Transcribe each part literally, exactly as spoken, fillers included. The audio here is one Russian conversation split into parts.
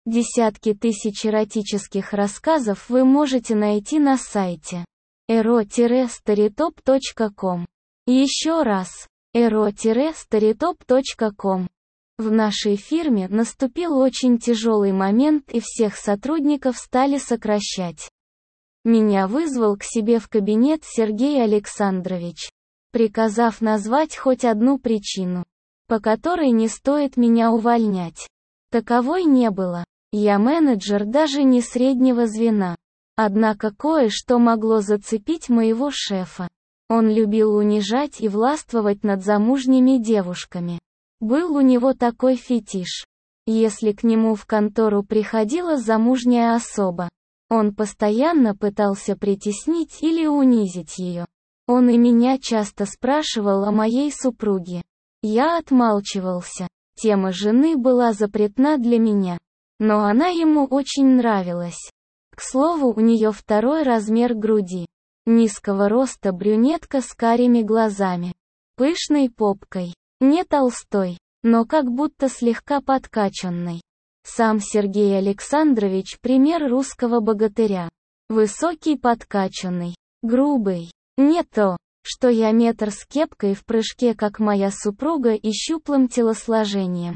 Десятки тысяч эротических рассказов вы можете найти на сайте эро старитоп точка ком. Еще раз, эро старитоп точка ком. В нашей фирме наступил очень тяжелый момент и всех сотрудников стали сокращать. Меня вызвал к себе в кабинет Сергей Александрович, приказав назвать хоть одну причину, по которой не стоит меня увольнять. Таковой не было. Я менеджер даже не среднего звена. Однако кое-что могло зацепить моего шефа. Он любил унижать и властвовать над замужними девушками. Был у него такой фетиш. Если к нему в контору приходила замужняя особа, он постоянно пытался притеснить или унизить ее. Он и меня часто спрашивал о моей супруге. Я отмалчивался. Тема жены была запретна для меня. Но она ему очень нравилась. К слову, у нее второй размер груди. Низкого роста брюнетка с карими глазами. Пышной попкой. Не толстой, но как будто слегка подкачанной. Сам Сергей Александрович пример русского богатыря. Высокий, подкачанный. Грубый. Не то, что я метр с кепкой в прыжке, как моя супруга, и щуплым телосложением.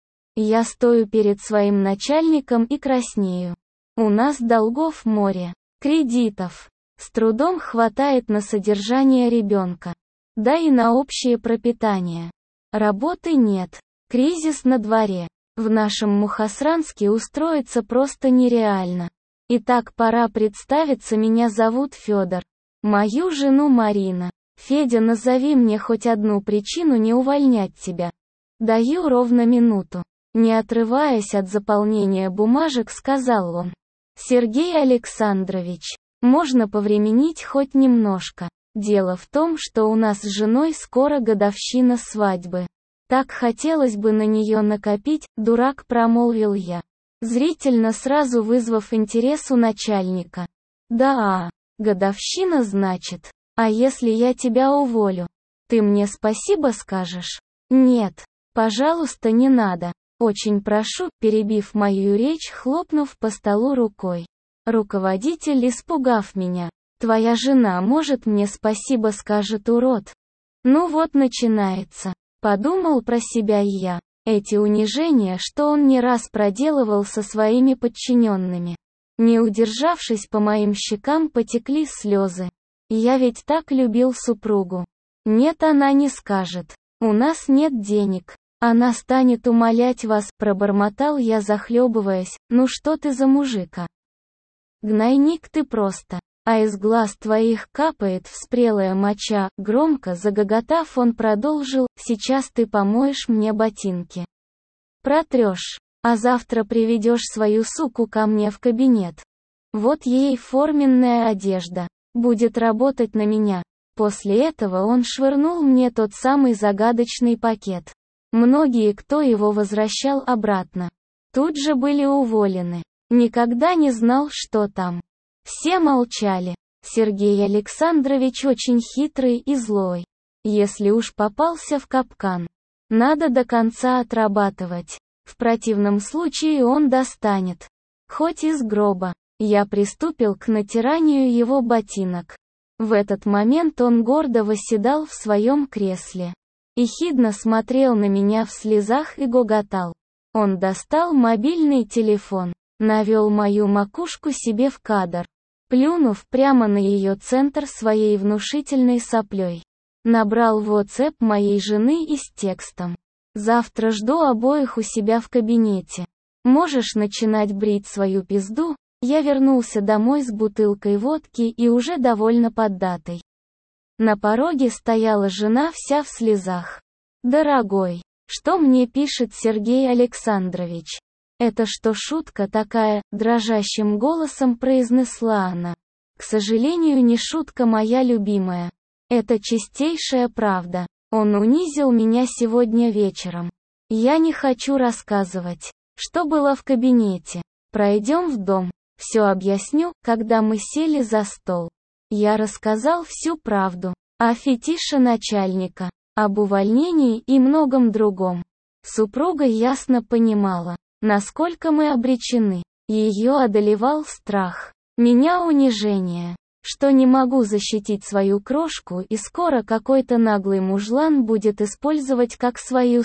Я стою перед своим начальником и краснею. У нас долгов море, кредитов. С трудом хватает на содержание ребенка. Да и на общее пропитание. Работы нет. Кризис на дворе. В нашем Мухосранске устроиться просто нереально. Итак, пора представиться, меня зовут Федор. Мою жену Марина. Федя, назови мне хоть одну причину не увольнять тебя. Даю ровно минуту. Не отрываясь от заполнения бумажек, сказал он. Сергей Александрович, можно повременить хоть немножко. Дело в том, что у нас с женой скоро годовщина свадьбы. Так хотелось бы на нее накопить, дурак, промолвил я, зрительно сразу вызвав интерес у начальника. Да, годовщина, значит. А если я тебя уволю? Ты мне спасибо скажешь? Нет, пожалуйста, не надо. Очень прошу, перебив мою речь, хлопнув по столу рукой. Руководитель, испугав меня. Твоя жена, может, мне спасибо скажет, урод. Ну вот начинается. Подумал про себя и я. Эти унижения, что он не раз проделывал со своими подчиненными. Не удержавшись, по моим щекам потекли слезы. Я ведь так любил супругу. Нет, она не скажет. У нас нет денег. Она станет умолять вас, пробормотал я, захлебываясь. Ну что ты за мужика? Гнойник ты просто. А из глаз твоих капает вспрелая моча. Громко загоготав, он продолжил. Сейчас ты помоешь мне ботинки. Протрешь. А завтра приведешь свою суку ко мне в кабинет. Вот ей форменная одежда. Будет работать на меня. После этого он швырнул мне тот самый загадочный пакет. Многие, кто его возвращал обратно, тут же были уволены. Никогда не знал, что там. Все молчали. Сергей Александрович очень хитрый и злой. Если уж попался в капкан, надо до конца отрабатывать. В противном случае он достанет. Хоть из гроба. Я приступил к натиранию его ботинок. В этот момент он гордо восседал в своем кресле. Ехидно смотрел на меня в слезах и гоготал. Он достал мобильный телефон, навел мою макушку себе в кадр, плюнув прямо на ее центр своей внушительной соплей. Набрал в WhatsApp моей жены и с текстом. «Завтра жду обоих у себя в кабинете. Можешь начинать брить свою пизду». Я вернулся домой с бутылкой водки и уже довольно поддатой. На пороге стояла жена вся в слезах. «Дорогой, что мне пишет Сергей Александрович? Это что, шутка такая?» — дрожащим голосом произнесла она. «К сожалению, не шутка, моя любимая. Это чистейшая правда. Он унизил меня сегодня вечером. Я не хочу рассказывать, что было в кабинете. Пройдем в дом. Все объясню, когда мы сели за стол». Я рассказал всю правду. О фетише начальника, об увольнении и многом другом. Супруга ясно понимала, Насколько мы обречены. Ее одолевал страх. Меня унижение. Что не могу защитить свою крошку, и скоро какой-то наглый мужлан будет использовать как свою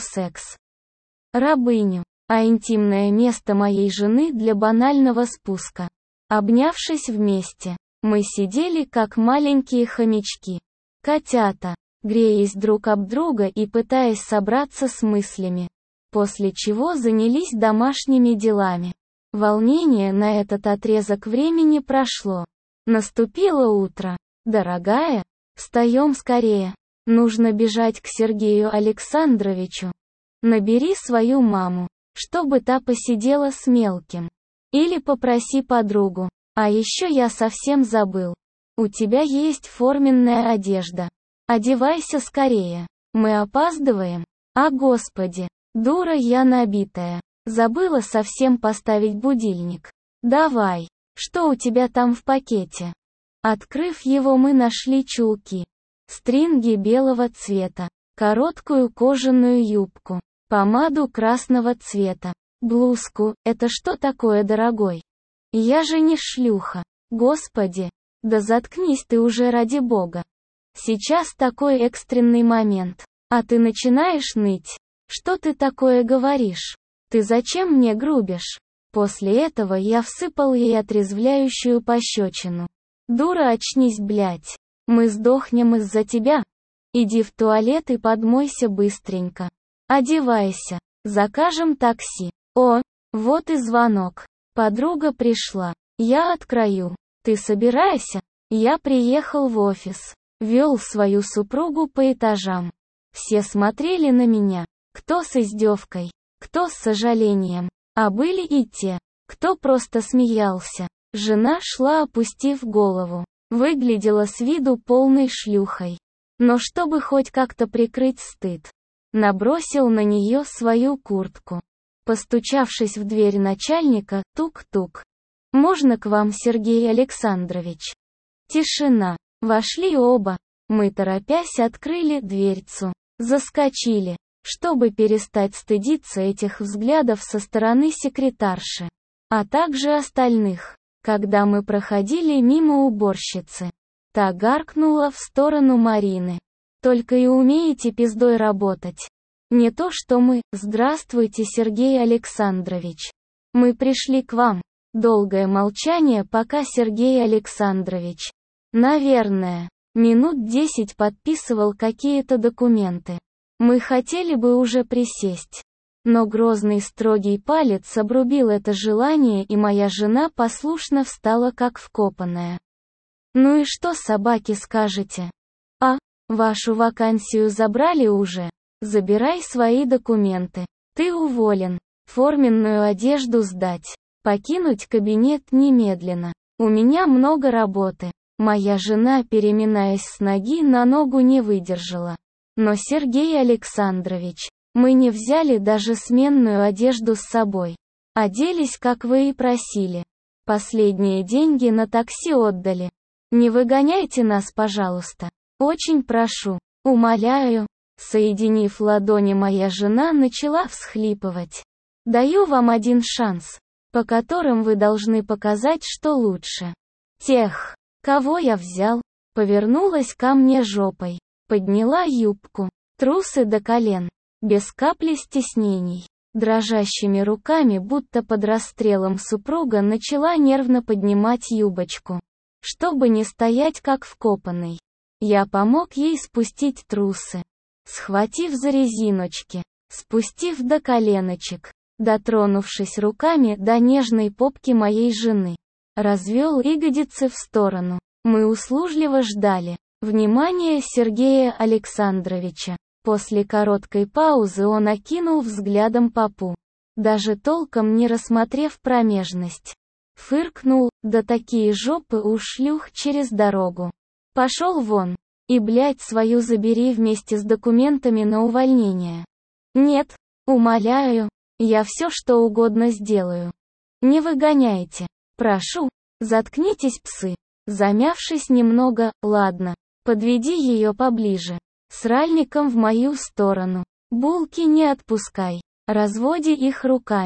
секс-рабыню, а интимное место моей жены для банального спуска. Обнявшись вместе, мы сидели как маленькие хомячки. Котята, греясь друг об друга и пытаясь собраться с мыслями. После чего занялись домашними делами. Волнение на этот отрезок времени прошло. Наступило утро. Дорогая, встаем скорее. Нужно бежать к Сергею Александровичу. Набери свою маму, чтобы та посидела с мелким. Или попроси подругу. А еще я совсем забыл. У тебя есть форменная одежда. Одевайся скорее. Мы опаздываем. А господи, дура я набитая. Забыла совсем поставить будильник. Давай. Что у тебя там в пакете? Открыв его, мы нашли чулки. Стринги белого цвета. Короткую кожаную юбку. Помаду красного цвета. Блузку. Это что такое, дорогой? Я же не шлюха. Господи. Да заткнись ты уже, ради бога. Сейчас такой экстренный момент. А ты начинаешь ныть. Что ты такое говоришь? Ты зачем мне грубишь? После этого я всыпал ей отрезвляющую пощечину. Дура, очнись, блядь. Мы сдохнем из-за тебя. Иди в туалет и подмойся быстренько. Одевайся. Закажем такси. О, вот и звонок. Подруга пришла. Я открою. Ты собирайся. Я приехал в офис. Вел свою супругу по этажам. Все смотрели на меня. Кто с издевкой, кто с сожалением. А были и те, кто просто смеялся. Жена шла, опустив голову. Выглядела с виду полной шлюхой. Но чтобы хоть как-то прикрыть стыд, набросил на нее свою куртку. Постучавшись в дверь начальника, тук-тук. «Можно к вам, Сергей Александрович?» Тишина. Вошли оба. Мы, торопясь, открыли дверцу. Заскочили, чтобы перестать стыдиться этих взглядов со стороны секретарши, а также остальных. Когда мы проходили мимо уборщицы, та гаркнула в сторону Марины. «Только и умеете пиздой работать. Не то что мы. Здравствуйте, Сергей Александрович. Мы пришли к вам». Долгое молчание, пока Сергей Александрович, наверное, минут десять подписывал какие-то документы. Мы хотели бы уже присесть. Но грозный строгий палец обрубил это желание, и моя жена послушно встала как вкопанная. «Ну и что, собаки, скажете? А, вашу вакансию забрали уже? Забирай свои документы. Ты уволен. Форменную одежду сдать. Покинуть кабинет немедленно. У меня много работы». Моя жена, переминаясь с ноги на ногу, не выдержала. «Но, Сергей Александрович, мы не взяли даже сменную одежду с собой. Оделись, как вы и просили. Последние деньги на такси отдали. Не выгоняйте нас, пожалуйста. Очень прошу, умоляю». Соединив ладони, моя жена начала всхлипывать. «Даю вам один шанс, по которым вы должны показать, что лучше. Тех, кого я взял». Повернулась ко мне жопой. Подняла юбку, трусы до колен, без капли стеснений. Дрожащими руками, будто под расстрелом супруга, начала нервно поднимать юбочку, чтобы не стоять как вкопанный. Я помог ей спустить трусы, схватив за резиночки, спустив до коленочек, дотронувшись руками до нежной попки моей жены. Развел ягодицы в сторону. Мы услужливо ждали внимания Сергея Александровича. После короткой паузы он окинул взглядом попу, даже толком не рассмотрев промежность. Фыркнул: «Да такие жопы у шлюх через дорогу. Пошел вон. И, блядь, свою забери вместе с документами на увольнение. Нет, умоляю, я все что угодно сделаю. Не выгоняйте. Прошу, заткнитесь, псы». Замявшись немного: «Ладно, подведи ее поближе. Сральником в мою сторону. Булки не отпускай. Разводи их руками.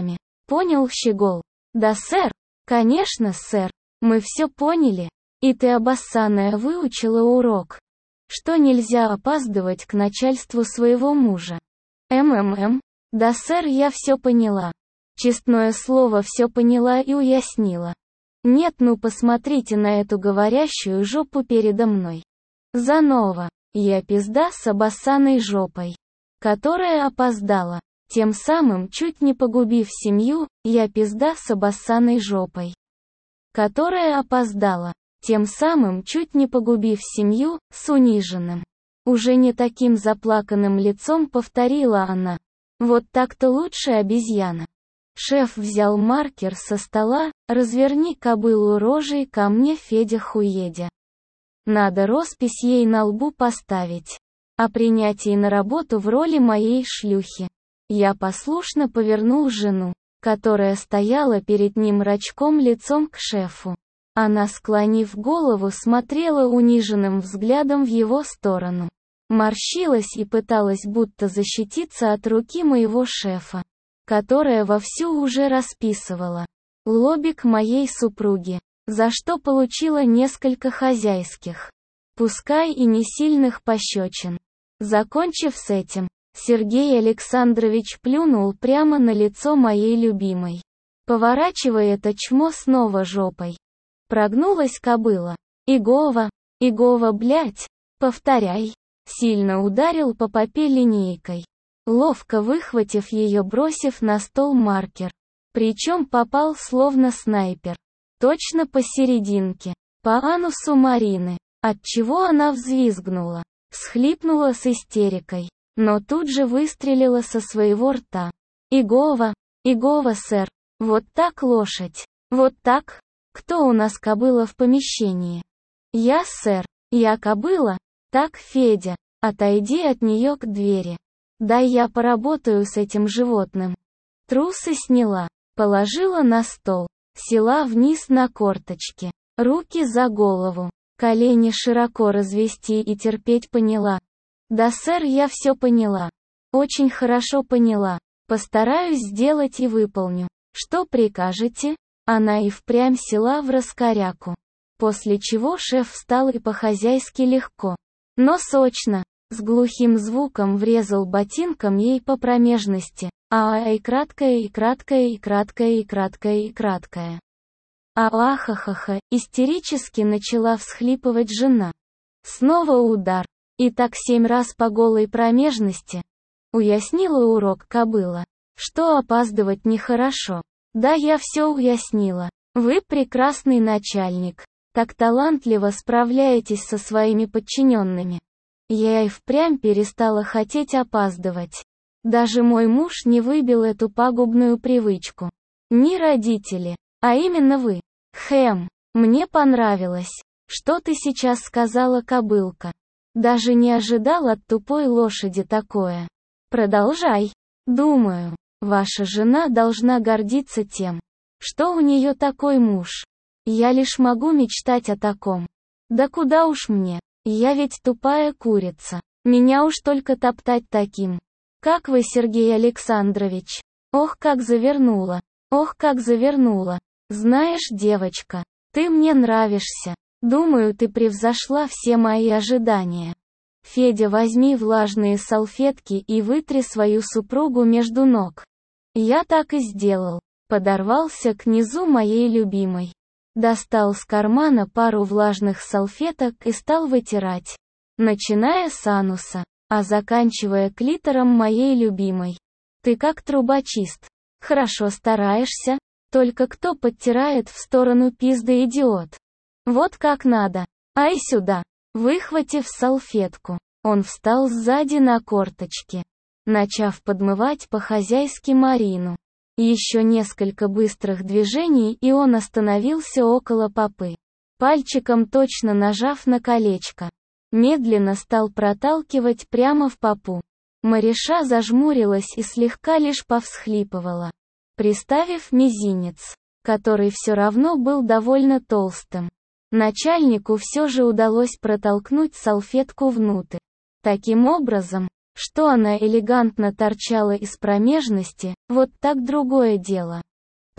понял Щегол. Да, сэр. Конечно, сэр. Мы все поняли. И ты, обоссаная, выучила урок, что нельзя опаздывать к начальству своего мужа. МММ. Да, сэр, я все поняла. Честное слово, все поняла и уяснила. Нет, ну посмотрите на эту говорящую жопу передо мной. Заново. Я пизда с обоссаной жопой, которая опоздала, тем самым чуть не погубив семью. Я пизда с обоссаной жопой, которая опоздала, тем самым чуть не погубив семью. С униженным, уже не таким заплаканным лицом повторила она. Вот так-то лучше, обезьяна. Шеф взял маркер со стола. Разверни кобылу рожей ко мне, Федя хуедя. Надо роспись ей на лбу поставить о принятии на работу в роли моей шлюхи. Я послушно повернул жену, которая стояла перед ним рачком лицом к шефу. Она, склонив голову, смотрела униженным взглядом в его сторону. Морщилась и пыталась будто защититься от руки моего шефа, которая вовсю уже расписывала лобик моей супруги, за что получила несколько хозяйских, пускай и не сильных пощечин. Закончив с этим, Сергей Александрович плюнул прямо на лицо моей любимой, поворачивая это чмо снова жопой. Прогнулась кобыла. Игова, Игова, блять, повторяй. Сильно ударил по попе линейкой, ловко выхватив ее, бросив на стол маркер. Причем попал словно снайпер. Точно посерединке, по анусу Марины, отчего она взвизгнула, всхлипнула с истерикой, но тут же выстрелила со своего рта. Игова, Игова, сэр, вот так лошадь, вот так? Кто у нас кобыла в помещении? Я, сэр, я кобыла? Так, Федя, отойди от нее к двери. Дай я поработаю с этим животным. Трусы сняла, положила на стол, села вниз на корточки, руки за голову, колени широко развести и терпеть поняла. Да, сэр, я все поняла. Очень хорошо поняла. Постараюсь сделать и выполню. Что прикажете? Она и впрямь села в раскоряку. После чего шеф встал и по-хозяйски легко, но сочно, с глухим звуком врезал ботинком ей по промежности. А-а, и краткая, и краткая, и краткая, и краткая, и краткая. А-а-ха-ха-ха, истерически начала всхлипывать жена. Снова удар. И так семь раз по голой промежности. Уяснила урок кобыла, что опаздывать нехорошо. Да, я все уяснила. Вы прекрасный начальник. Так талантливо справляетесь со своими подчиненными. Я и впрямь перестала хотеть опаздывать. Даже мой муж не выбил эту пагубную привычку. Ни родители, а именно вы. Хэм, мне понравилось. Что ты сейчас сказала, кобылка? Даже не ожидал от тупой лошади такое. Продолжай. Думаю, ваша жена должна гордиться тем, что у нее такой муж. Я лишь могу мечтать о таком. Да куда уж мне, я ведь тупая курица. Меня уж только топтать таким. Как вы, Сергей Александрович? Ох, как завернула. Ох, как завернула. Знаешь, девочка, ты мне нравишься. Думаю, ты превзошла все мои ожидания. Федя, возьми влажные салфетки и вытри свою супругу между ног. Я так и сделал. Подорвался к низу моей любимой. Достал с кармана пару влажных салфеток и стал вытирать. Начиная с ануса, а заканчивая клитором моей любимой. Ты как трубочист. Хорошо стараешься, только кто подтирает в сторону пизды, идиот. Вот как надо. Ай сюда. Выхватив салфетку, он встал сзади на корточки, начав подмывать по-хозяйски Марину. Еще несколько быстрых движений, и он остановился около попы. Пальчиком точно нажав на колечко, медленно стал проталкивать прямо в попу. Мариша зажмурилась и слегка лишь повсхлипывала, приставив мизинец, который все равно был довольно толстым. Начальнику все же удалось протолкнуть салфетку внутрь. Таким образом, что она элегантно торчала из промежности, вот так другое дело.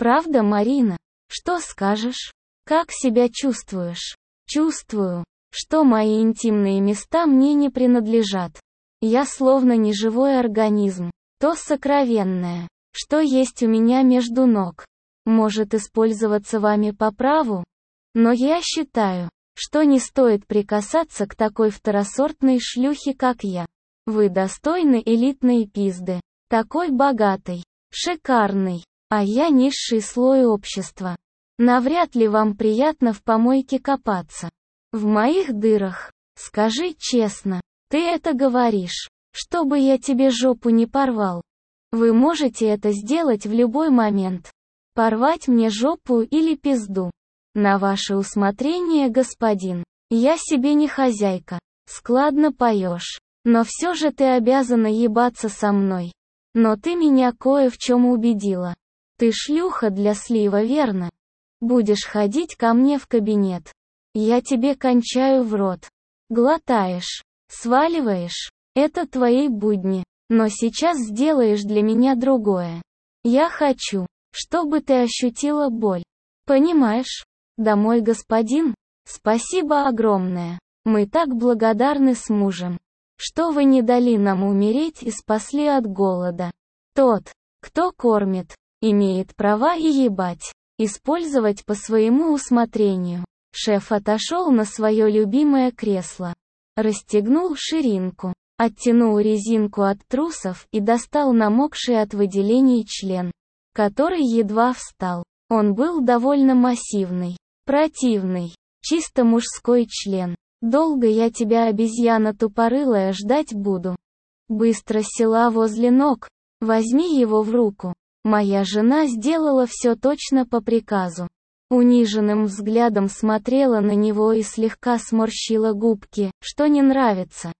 Правда, Марина? Что скажешь? Как себя чувствуешь? Чувствую, что мои интимные места мне не принадлежат. Я словно неживой организм. То сокровенное, что есть у меня между ног, может использоваться вами по праву? Но я считаю, что не стоит прикасаться к такой второсортной шлюхе, как я. Вы достойны элитной пизды, такой богатой, шикарной, а я низший слой общества. Навряд ли вам приятно в помойке копаться. В моих дырах. Скажи честно, ты это говоришь, чтобы я тебе жопу не порвал. Вы можете это сделать в любой момент. Порвать мне жопу или пизду. На ваше усмотрение, господин. Я себе не хозяйка. Складно поешь. Но все же ты обязана ебаться со мной. Но ты меня кое в чем убедила. Ты шлюха для слива, верно? Будешь ходить ко мне в кабинет. Я тебе кончаю в рот. Глотаешь. Сваливаешь. Это твои будни. Но сейчас сделаешь для меня другое. Я хочу, чтобы ты ощутила боль. Понимаешь? Да, мой господин, спасибо огромное. Мы так благодарны с мужем, что вы не дали нам умереть и спасли от голода. Тот, кто кормит, имеет права и ебать, использовать по своему усмотрению. Шеф отошел на свое любимое кресло, расстегнул ширинку, оттянул резинку от трусов и достал намокший от выделений член, который едва встал. Он был довольно массивный, противный, чисто мужской член. Долго я тебя, обезьяна тупорылая, ждать буду. Быстро села возле ног, возьми его в руку. Моя жена сделала все точно по приказу. Униженным взглядом смотрела на него и слегка сморщила губки, что не нравится.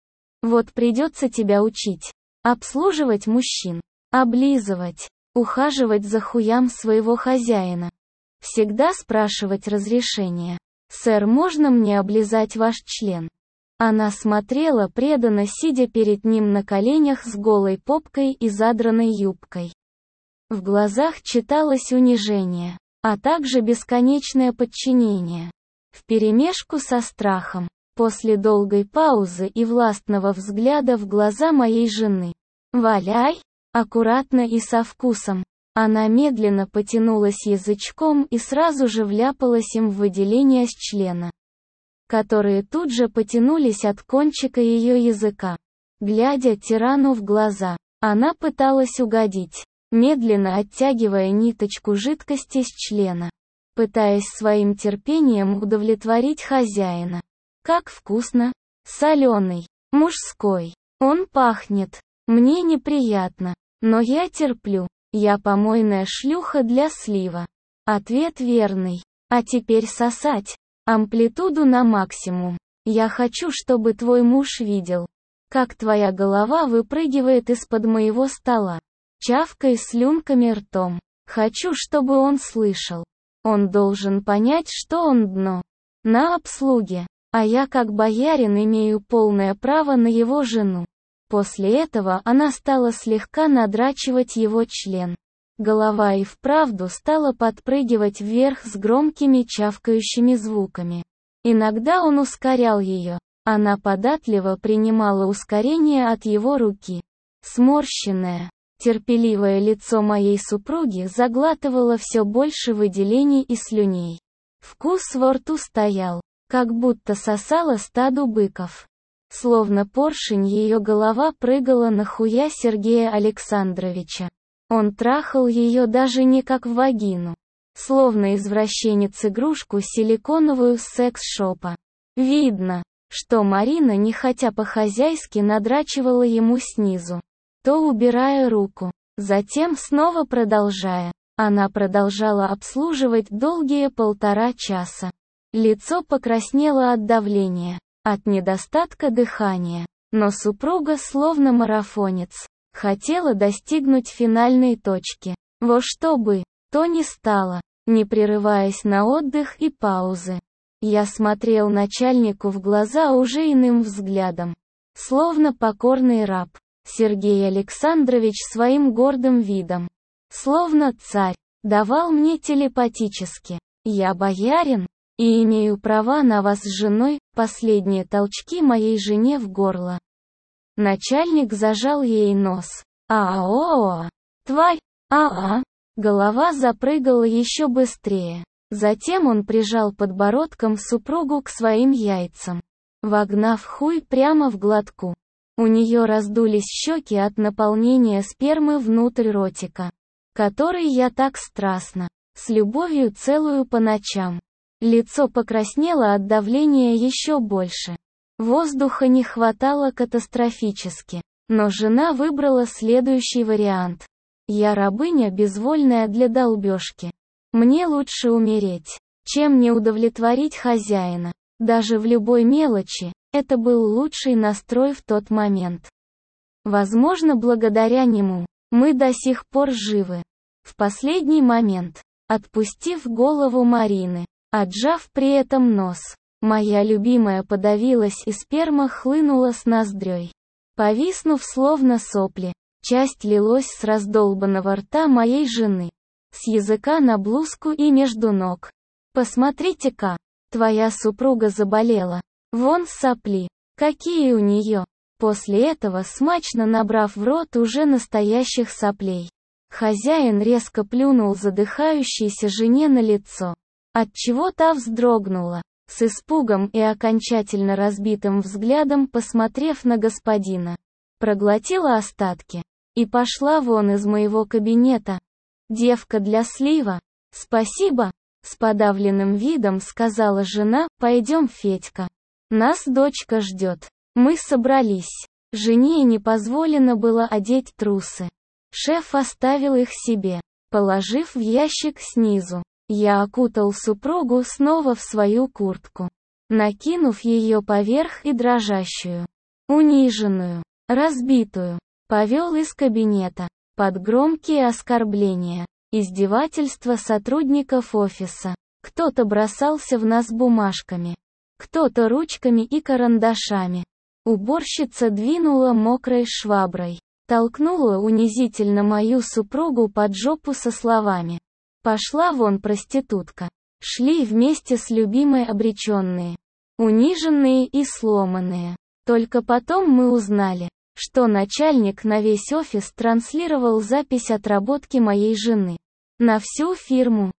Вот придется тебя учить. Обслуживать мужчин. Облизывать. Ухаживать за хуям своего хозяина. Всегда спрашивать разрешения. «Сэр, можно мне облизать ваш член?» Она смотрела преданно, сидя перед ним на коленях с голой попкой и задранной юбкой. В глазах читалось унижение, а также бесконечное подчинение. Вперемешку со страхом. После долгой паузы и властного взгляда в глаза моей жены. «Валяй!» Аккуратно и со вкусом. Она медленно потянулась язычком и сразу же вляпалась им в выделения с члена, которые тут же потянулись от кончика ее языка. Глядя тирану в глаза, она пыталась угодить, медленно оттягивая ниточку жидкости с члена, пытаясь своим терпением удовлетворить хозяина. Как вкусно! Соленый, мужской. Он пахнет. Мне неприятно, но я терплю. Я помойная шлюха для слива. Ответ верный. А теперь сосать. Амплитуду на максимум. Я хочу, чтобы твой муж видел, как твоя голова выпрыгивает из-под моего стола, чавкая слюнками ртом. Хочу, чтобы он слышал. Он должен понять, что он дно. На обслуге. А я, как боярин, имею полное право на его жену. После этого она стала слегка надрачивать его член. Голова и вправду стала подпрыгивать вверх с громкими чавкающими звуками. Иногда он ускорял ее. Она податливо принимала ускорение от его руки. Сморщенное, терпеливое лицо моей супруги заглатывало все больше выделений и слюней. Вкус во рту стоял, как будто сосала стаду быков. Словно поршень, ее голова прыгала на хуя Сергея Александровича. Он трахал ее даже не как в вагину. Словно извращенец игрушку силиконовую с секс-шопа. Видно, что Марина нехотя по-хозяйски надрачивала ему снизу, то убирая руку, затем снова продолжая. Она продолжала обслуживать долгие полтора часа. Лицо покраснело от давления, от недостатка дыхания, но супруга, словно марафонец, хотела достигнуть финальной точки. Во что бы то ни стало, не прерываясь на отдых и паузы. Я смотрел начальнику в глаза уже иным взглядом, словно покорный раб. Сергей Александрович своим гордым видом, словно царь, давал мне телепатически. Я боярин, и имею права на вас с женой, последние толчки моей жене в горло. Начальник зажал ей нос. А-о-о, тварь, а-а. Голова запрыгала еще быстрее. Затем он прижал подбородком супругу к своим яйцам, вогнав хуй прямо в глотку. У нее раздулись щеки от наполнения спермы внутрь ротика, который я так страстно, с любовью целую по ночам. Лицо покраснело от давления еще больше. Воздуха не хватало катастрофически. Но жена выбрала следующий вариант. Я рабыня безвольная для долбежки. Мне лучше умереть, чем не удовлетворить хозяина. Даже в любой мелочи, это был лучший настрой в тот момент. Возможно, благодаря нему, мы до сих пор живы. В последний момент, отпустив голову Марины, отжав при этом нос, моя любимая подавилась и сперма хлынула с ноздрёй. Повиснув словно сопли, часть лилась с раздолбанного рта моей жены, с языка на блузку и между ног. Посмотрите-ка, твоя супруга заболела. Вон сопли, какие у нее. После этого, смачно набрав в рот уже настоящих соплей, хозяин резко плюнул задыхающейся жене на лицо, отчего та вздрогнула, с испугом и окончательно разбитым взглядом посмотрев на господина, проглотила остатки и пошла вон из моего кабинета. Девка для слива. Спасибо, с подавленным видом сказала жена. Пойдем, Федька. Нас дочка ждет. Мы собрались. Жене не позволено было одеть трусы. Шеф оставил их себе, положив в ящик снизу. Я окутал супругу снова в свою куртку, накинув ее поверх и дрожащую, униженную, разбитую, повел из кабинета, под громкие оскорбления, издевательства сотрудников офиса. Кто-то бросался в нас бумажками, кто-то ручками и карандашами. Уборщица двинула мокрой шваброй, толкнула унизительно мою супругу под жопу со словами: «Пошла вон, проститутка». Шли вместе с любимой обреченные, униженные и сломанные. Только потом мы узнали, что начальник на весь офис транслировал запись отработки моей жены на всю фирму.